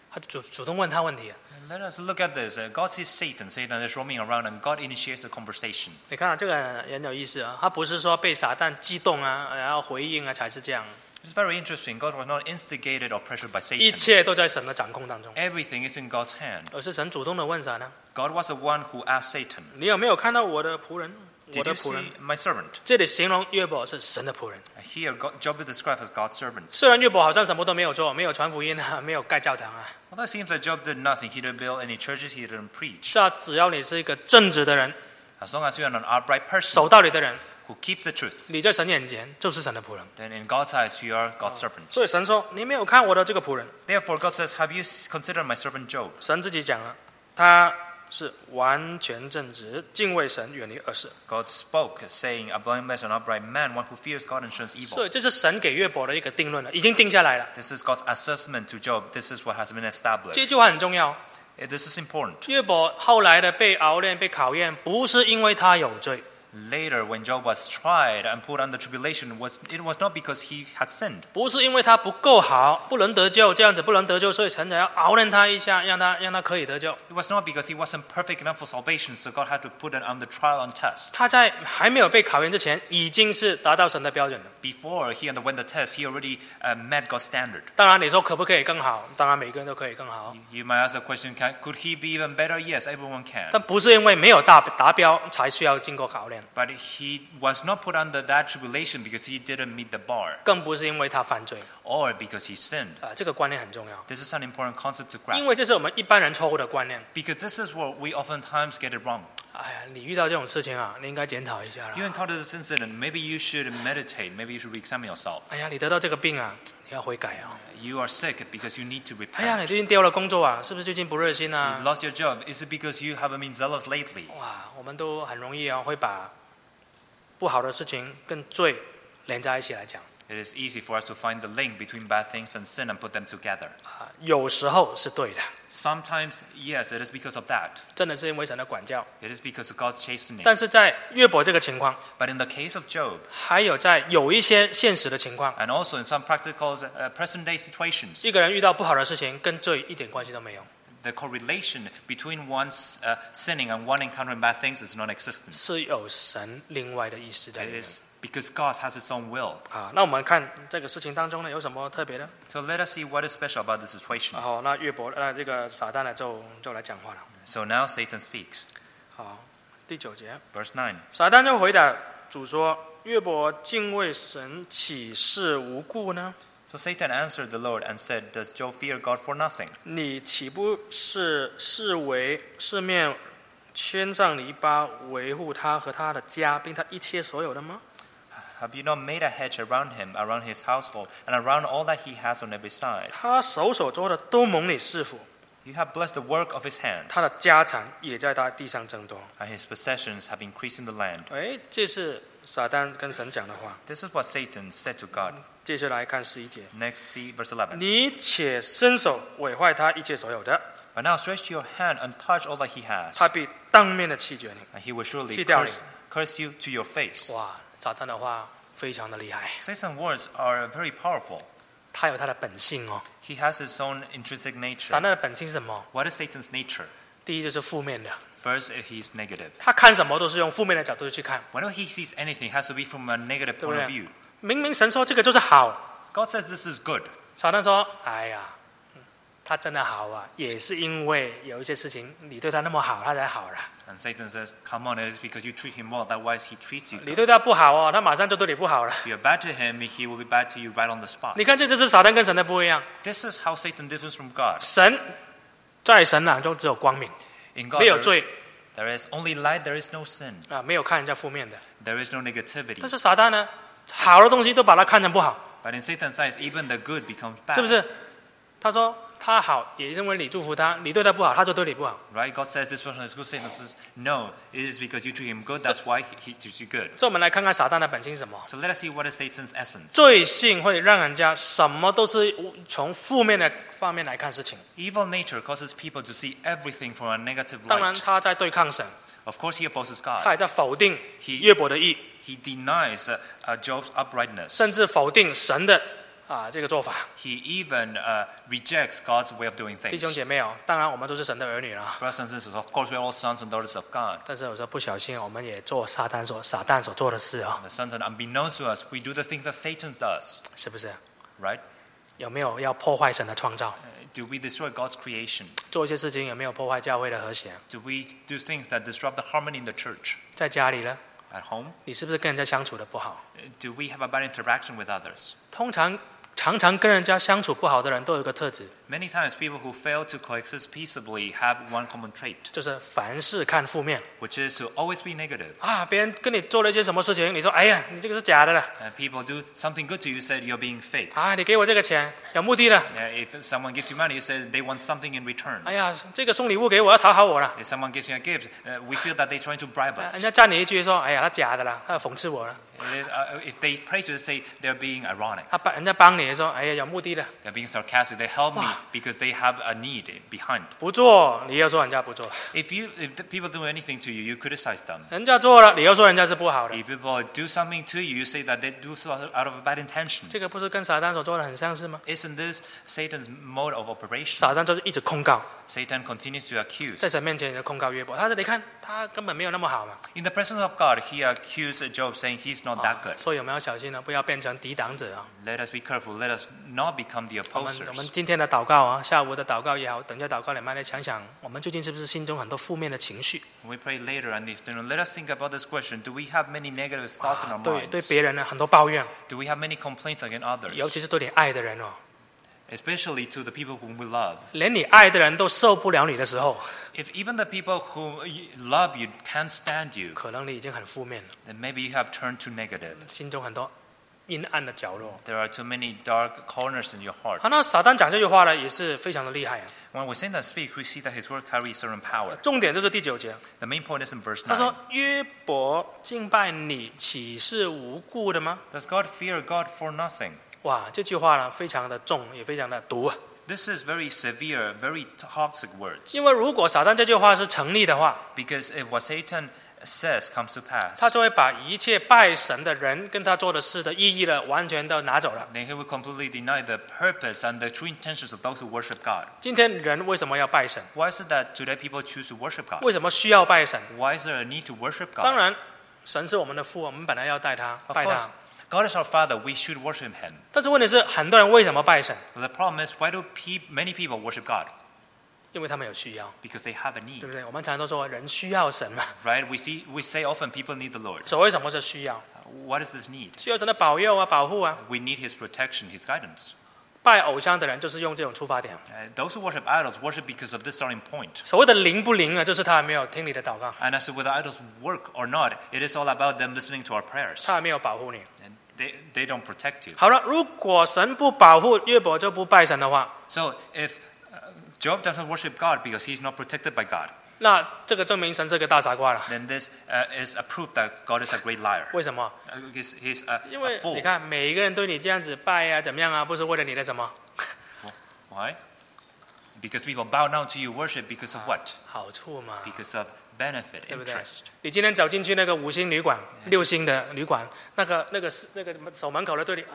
他主动问他问题。 Let us look at this. God sees Satan. Satan is roaming around, and God initiates the conversation. 你看这个很有意思啊，他不是说被撒旦激动啊，然后回应啊才是这样， It's very interesting. God was not instigated or pressured by 一 Satan. 切都在神的掌控当中， Everything is in God's hand. 而是神主动的问啥呢？ God was the one who asked Satan, 你有没有看到我的仆人？我 "Did 的 you 仆人， see my servant?" 这里形容约伯是神的仆人。 Here, Job is described as God's servant. 虽然约伯好像什么都没有做，没有传福音啊，没有盖教堂啊， Although it seems that Job did nothing, he didn't build any churches, he didn't preach. 是啊，只要你是一个正直的人， As long as you are an upright 守 person 道理的人， who keeps the truth, 你在神眼前就是神的仆人。 then in God's eyes you are God's servant. 所以神说：“你没有看我的这个仆人。 Therefore, God says, "Have you considered my servant Job?" ” 神自己讲了，他是完全正直，敬畏神，远离恶事。 God spoke, saying, "A blameless and upright man, one who fears God and shuns 所 evil." 以这是神给约伯的一个定论了，已经定下来了。 This is God's assessment to Job. This is what has been 这 established. 句话很重要。 This is important. 约伯后来的被熬炼、被考验，不是因为他有罪， Later, when Job was tried and put under tribulation, it was not because he had sinned. 不是因为他不够好，不能得救，这样子不能得救，所以神才要熬炼他一下，让他可以得救。 It was not because he wasn't perfect enough for salvation, so God had to put it under trial and test. 他在还没有被考验之前，已经是达到神的标准了。 Before he underwent the test, he already met God's standard. 当然，你说可不可以更好？当然，每个人都可以更好， You might ask the question, could he be even better? Yes, everyone can. 但不是因为没有达标才需要经过考验， But he was not put under that tribulation because he didn't meet the bar, 更不是因为他犯罪 or because he sinned. 这个观念很重要， This is an important concept to 因为 grasp, 这是我们一般人错误的观念。 because this is where we oftentimes get it wrong. 哎呀，你遇到这种事情啊，你应该检讨一下 You 了。 encounter this incident, maybe you should meditate, maybe you should re-examine yourself. 哎呀，你得到这个病啊，你要悔改啊。 You are sick because you need to 哎呀， repent. 你最近丢了工作啊，是不是最近不热心 You 啊？ lost your job. Is it because you haven't been zealous lately? 哇，我们都很容易啊，会把不好的事情跟罪连在一起来讲 It is easy for us to find the link between bad things and sin and put them together. 啊。有时候是对的， Sometimes, yes, it is because of that. 真的是因为神的管教。 It is because of God's chastening. 但是在约伯这个情况， But in the case of Job, 还有在有一些现实的情况， and also in some practical present-day situations, 一个人遇到不好的事情，跟罪一点关系都没有， the correlation between one's sinning and one encountering bad things is non-existent. 是有神另外的意思在里 It 面 is because God has His own will. 啊。那我们看这个事情当中呢，有什么特别的？ So let us see what is special about this situation. 好，那约伯，这个撒旦呢就来讲话了。 So now Satan speaks. 好，第9节， Verse 9. 撒旦就回答主说：“约伯敬畏神，岂是无故呢？ So Satan answered the Lord and said, "Does Job fear God for nothing? 你岂不是视为四面圈上篱笆，维护他和他的家，并他一切所有的吗？ Have you not made a hedge around him, around his household, and around all that he has on every side? 他手所做的都蒙你赐福， You have blessed the work of his hands, 他的家产也在他地上增多。” and his possessions have increased in the land. 哎，这是撒旦跟神讲的话。 This is what Satan said to God. 接下来看11节， Next, see verse 11. 你且伸手毁坏他一切所有的， But now stretch your hand and touch all that he has, 他必当面的弃绝你。 and he will surely 弃掉你。 curse you to your face. 哇，撒旦的话非常的厉害， Satan's words are very powerful. 他有他的本性哦。 He has his own intrinsic 撒 nature. 旦的本性是什么？ What is Satan's nature? 第一就是负面的， First, he is negative. 他看什么都是用负面的角度去看。 Whenever he sees anything, it has to be from a negative 对不 point 对？ of view. 明明神说这个就是好， God says this is good. 撒旦说：“哎呀，他真的好啊，也是因为有一些事情你对他那么好，他才好了。 And Satan says, "Come on, it is because you treat him well. That's why he treats you 你 good. 对他不好哦，他马上就对你不好了。 If you're bad to him, he will be bad to you right on the spot." 你看，这就是撒旦跟神的不一样。 This is how Satan differs from God. 神在神眼中只有光明， In God, 没有罪 there is only light. There is no sin. 啊，没有看人家负面的。 There is no negativity. 但是撒旦呢，好的东西都把它看成不好， But in Satan's eyes, even the good becomes bad. 是不是？他说他好，也因为你祝福他，你对他不好，他就对你不好。 Right? God says this person is good. Satan says, "No, it is because you treat him good. That's why he treats you good." 所以我们来看看撒旦的本性是什么。 So let us see what is Satan's essence. 罪性会让人家什么都是从负面的方面来看事情。 Evil nature causes people to see everything from a negative 当然， light. 他在对抗神， Of course, he opposes 他 God. 也在否定约伯的义， He denies Job's uprightness. 甚至否定神的这个做法。 He even rejects God's way of doing 弟兄 things. 姐妹哦，当然我们都是神的儿女啦， Brothers and sisters, of course, we're all sons and daughters of God. 但是有时候不小心，我们也做撒旦所做的事啊， The sons and unbeknownst to us, we do the things that Satan does, 是不是？ right? 有没有要破坏神的创造？ Do we destroy God's creation? 做一些事情有没有破坏教会的和谐？ Do we do things that disrupt the harmony in the church? 在家里呢， At home? 你是不是跟人家相处的不好？ Do we have a bad interaction with others? 常常跟人家相处不好的人都有一个特质， Many times, people who fail to coexist peaceably have one common trait, 就是凡事看负面 which is to always be negative. 啊。别人跟你做了一些什么事情，你说：“哎呀，你这个是假的了 People do something good to you, said you're being fake. 啊！你给我这个钱有目的的。 If someone gives you money, you say they want something in return. 哎呀，这个送礼物给我要讨好我了。 If someone gives you a gift, we feel that they're trying to bribe 人 us. 家赞你一句说：哎呀，他假的啦，他讽刺我了。 If they praise you, they say they're being ironic. 人家帮你说：哎呀，有目的的。 They're being sarcastic. They help me because they have a need behind. 不做，你又说人家不做； If the people do anything to you, you criticize them. 人家做了，你又说人家是不好的。 If people do something to you, you say that they do so out of a bad intention. 这个不是跟撒旦所做的很相似吗？ Isn't this Satan's mode of operation? 撒旦就是一直控告， Satan continues to accuse. 在神面前就控告约伯。他说：你看他根本没有那么好嘛。 In the presence of God, he accused Job, saying he's not that good. 所以我们要小心了，不要变成抵挡者啊。 Let us be careful. Let us not become the 我们 opposers. 今天的祷告啊，下午的祷告也好，等一下祷告，你们来想想，我们最近是不是心中很多负面的情绪？ When we pray later and let us think about this question. Do we have many negative thoughts in our 对 minds? 别人呢很多抱怨， Do we have many complaints against 尤 others? 其是对你爱的人哦， Especially to the people whom we love. 连你爱的人都受不了你的时候， If even the people who love you can't stand you, 可能你已经很负面了， then maybe you have turned to negative. 心中很多阴暗的角落。 There are too many dark corners in your heart. 好，那撒旦讲这句话呢，也是非常的厉害啊。 When we Satan speak, we see that his word carries certain power. 重点就是第9节， The main point is in verse 他说 9.：“ 约伯敬拜你，岂是无故的吗 Does God fear God for nothing?？” 哇，这句话呢，非常的重，也非常的毒啊。 This is very severe, very toxic words. 因为如果撒旦这句话是成立的话， Because if what Satan says comes to 他 pass, 就会把一切拜神的人跟他做的事的意义了，完全都拿走了。 then he will completely deny the purpose and the true intentions of those who worship God. 今天人为什么要拜神？ Why is it that today people choose to worship God? 为什么需要拜神？ Why is there a need to worship 当 God? 然，神是我们的父，我们本来要拜他， Of 拜 course, 他。 God is our Father. We should worship Him. 但是问题是，很多人为什么拜神？ But the problem is, why do many people worship God? 因为他们有需要， Because they have a 对 need, 不对？我们常常都说人需要神嘛。 right? We say often people need the Lord. 所谓什么是需要？ What is this need? 需要神的保佑啊、保护啊。 We need His protection, His guidance. 拜偶像的人就是用这种出发点。 Those who worship idols worship because of this starting point. 所谓的灵不灵啊，就是他还没有听你的祷告， And as to whether idols work or not, it is all about them listening to our prayers. 他还没有保护你。 And they don't protect you. 好了，如果神不保护约伯就不拜神的话， So if Job doesn't worship God because he's not protected by God, 那这个证明神是个大傻瓜了。 then this is a proof that God is a great liar. 为什么？ He's a 因为 fool. 你看每一个人对你这样子拜啊，怎么样啊，不是为了你的什么 Why? Because people bow down to you, worship because of what? 好处嘛？ Because of benefit, 对不对 interest.？ 你今天走进去那个5星旅馆、6星的旅馆，那个守门口的对你，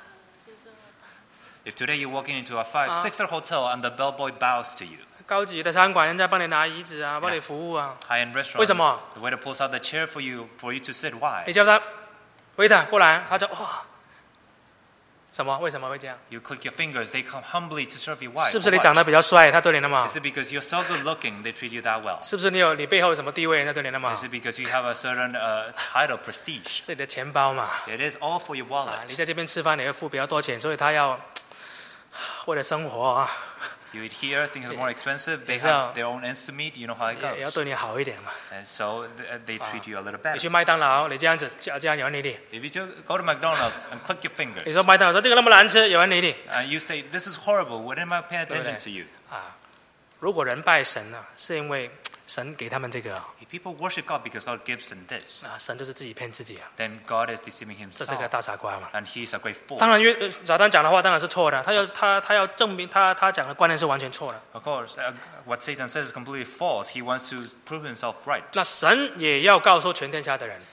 If today you're walking into a 5-6-star hotel and the bellboy bows to you, 高级的餐馆，人家帮你拿椅子啊，帮你服务啊， high-end restaurant, 为什么？ the waiter pulls out the chair for you to sit. Why? 你叫他waiter过来，他就哇，什么？为什么会这样？ You click your fingers, they come humbly to serve you. Why? 是不是 For 你 what? 长得比较帅，他对你那么好 Is？it because you're so good looking they treat you that well? 是不是你背后有什么地位，人家对你那么好？ Is it because you have a certain title, prestige? 是你的钱包嘛？ It is all for your 啊，你 wallet. 在这边吃饭你会付比较多钱，所以他要为了生活啊， You eat here, things are more expensive. They 也是要 have their own ends to meet. You know how it 也要 goes. 对你好一点嘛。 And so they treat you a little 你 better. 去麦当劳，你这样子这样有人理你。 If you just go to McDonald's and click your 你 fingers 说麦当劳说这个那么难吃，有人理你 and you say, "This is horrible," wouldn't I pay attention to you? 啊？如果人拜神呢，是因为神给他们这个 If people worship God because God gives them this, 啊，神就是自己骗自己啊， then God is deceiving 这是个 himself, 大傻瓜嘛。 and he's a great fool. 当然撒旦讲的话当然是错的，他要证明他讲的观念是完全错的。 Of course, what Satan says is completely false. He wants to prove himself right. 那神也要告诉全天下的人，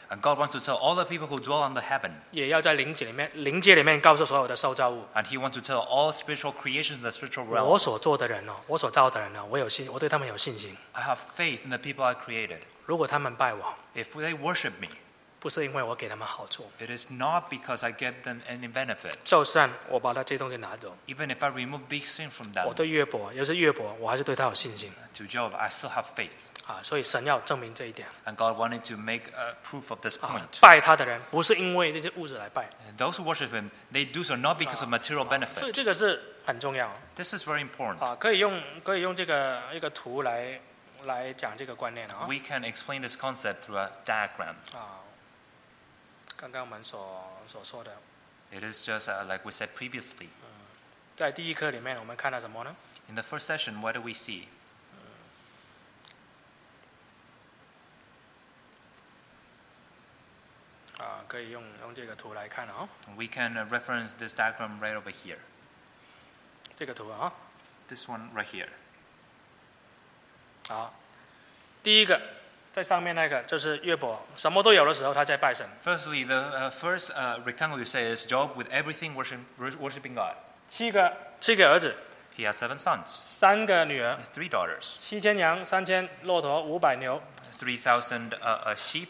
And God wants to tell all the people who dwell on the heaven, 也要在灵界里面告诉所有的受造物， and He wants to tell all spiritual creations in the spiritual realm, 我所做的人哦，我所造的人呢，我对他们有信心。 I have faith in the people I created. 如果他们拜我， If they worship me, 不是因为我给他们好处， it is not because I give them any benefit. 就算我把这些东西拿走， Even if I remove these things from 我 them, 对约伯，尤其是约伯，我还是对他有信心 to Job, I still have faith. 啊。所以神要证明这一点 And God wanted to make a proof of this 啊 point.。 拜他的人不是因为这些物质来拜， And those who worship Him, they do so not because of material 所以 benefit. 这个是很重要 This is very important. 啊。可以用这个一个图来讲这个观念啊。 We can explain this concept through a diagram. 啊，刚刚我们所说的， It is just like we said previously. 在第一课里面我们看到什么呢？ In the first session, what do we see? 啊，可以用这个图来看啊。 We can reference this diagram right over here. 这个图啊， This one right here. 好，第一个在上面那个就是约伯，什么都有的时候他在拜神。 Firstly, the first rectangle you say is Job with everything worshiping God. 七个儿子， He had 7 sons, 3个女儿， 3 daughters, 7000羊，3000骆驼，500牛。 3,000 sheep,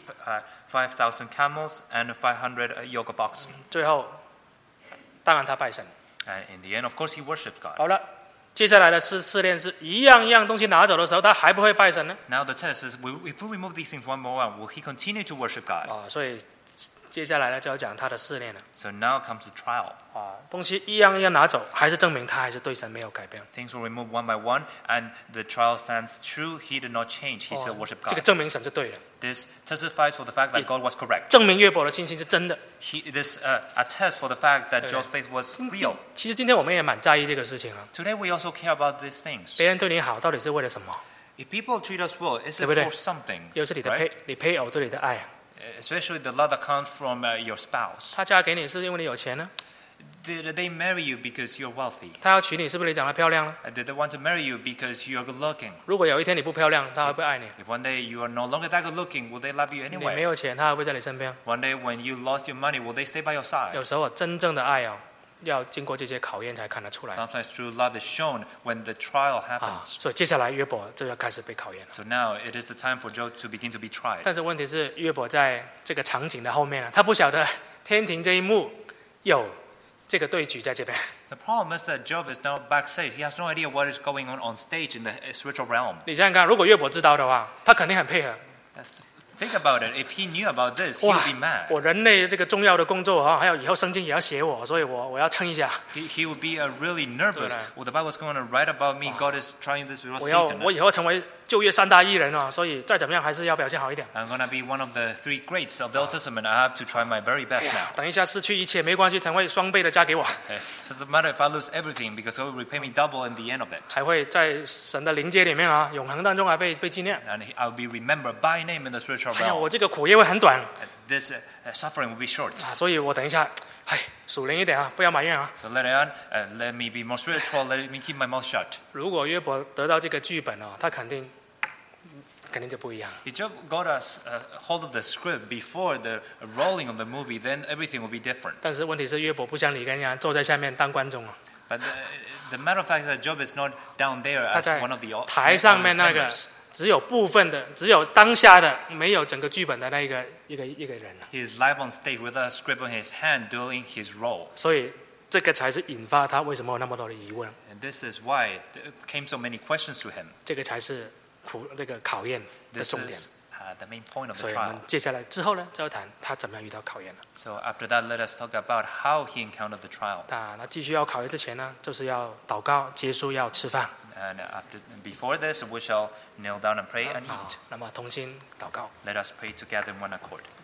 5,000 camels, and 500 yoke of oxen. 最后，当然他拜神。 And in the end, of course, he worshipped God. 好了，接下来的试炼是一样东西拿走的时候，他还不会拜神呢？ Now the test is, if we remove these things one by one, will he continue to worship God? 啊，所以接下来呢就要讲他的试炼了。 So now comes the trial. 啊，东西一样拿走，还是证明他还是对神没有改变。 Things were removed one by one, and the trial stands true. He did not change. He still worshipped 这个 God. 证明神是对的， This testifies for the fact that God was correct. 证明约伯的信心是真的。 This attests for the fact that Job's faith was real. 其实今天我们也蛮在意这个事情啊。 Today we also care about these things. 别人对你好，到底是为了什么？ If people treat us well, is it 对不对？ for something? 又是你的 Right? 你配偶对你的爱， Especially the love that comes from your spouse. 他嫁给你是因为你有钱呢？ Did they marry you because you're wealthy? 他要娶你是不是你长得漂亮呢？ Did they want to marry you because you're good looking? 如果有一天你不漂亮，他会不会爱你？ If one day you are no longer that good looking, will they love you 你没 anyway? 有钱，他会不会在你身边？ One day when you lost your money, will they stay by your side? 有时候真正的爱哦，要经过这些考验才看得出来 Sometimes true love is shown when the trial 啊。 happens. 所以接下来约伯就要开始被考验了。 So now it is the time for Job to begin to be tried. 但是问题是，约伯在这个场景的后面啊，他不晓得天庭这一幕有这个对局在这边。 The problem is that Job is now backstage. He has no idea what is going on stage in the spiritual realm. 你想想看，如果约伯知道的话，他肯定很配合。 Think about it. If he knew about this, he 哇 would be mad. 我人类这个重要的工作啊，还有以后圣经也要写我，所以我要撑一下。 He would be really nervous. 对啦。 Well, the Bible is going to write about me. God is trying this with 我 Satan. 以后成为旧约3大义人啊，所以再怎么样还是要表现好一点。 I'm going to be one of the 3 greats of the Old Testament. I have to try my very 哎 best 呀 now. 等一下失去一切没关系，神会双倍的加给我， It doesn't matter if I lose everything because God will repay me double in the end of it. 还会在神的灵界里面啊，永恒当中还被纪念。 And I'll be remembered by name in the spiritual 哎呀， realm. 我这个苦也会很短 This suffering will be short. 啊，所以我等一下，属灵一点啊，不要埋怨啊。 So later on, let me be more spiritual. Let me keep my mouth shut. 如果约伯得到这个剧本哦，他肯定就不一样。 If Job got us hold of the script before the rolling of the movie, then everything will be different. 但是问题是，约伯不像你跟一样坐在下面当观众啊， But the matter of fact is that Job is not down there 他 as 在 one of the 台上面那个 members. 只有部分的，只有当下的，没有整个剧本的那一个人啊。 He is live on stage with a script in his hand doing his role. 所以这个才是引发他为什么有那么多的疑问， And this is why there came so many questions to him. 这个才是这个考验的 This 重点。 is the main point of 所 the 以我们 trial. 接下来之后呢，就要谈他怎么样遇到考验了。 So after that, let us talk about how he encountered the trial. 那继续要考验之前呢，就是要祷告，结束要吃饭。 And before this, we shall kneel down and pray and 好 eat. 那么同心祷告。 Let us pray together in one accord.